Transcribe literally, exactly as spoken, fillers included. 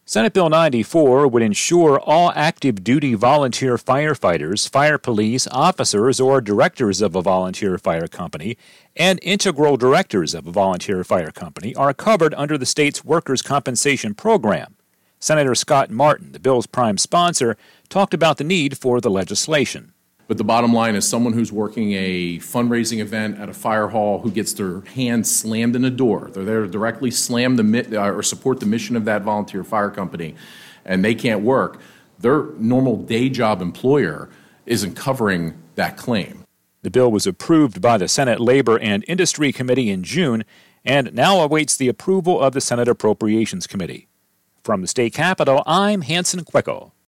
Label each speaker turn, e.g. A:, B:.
A: Senate Bill ninety-four would ensure all active duty volunteer firefighters, fire police officers, or directors of a volunteer fire company and integral directors of a volunteer fire company are covered under the state's workers' compensation program. Senator Scott Martin, the bill's prime sponsor, talked about the need for the legislation.
B: But the bottom line is someone who's working a fundraising event at a fire hall who gets their hand slammed in a door. They're there to directly slam the or support the mission of that volunteer fire company, and they can't work. Their normal day job employer isn't covering that claim.
A: The bill was approved by the Senate Labor and Industry Committee in June and now awaits the approval of the Senate Appropriations Committee. From the state capitol, I'm Hanson Quickel.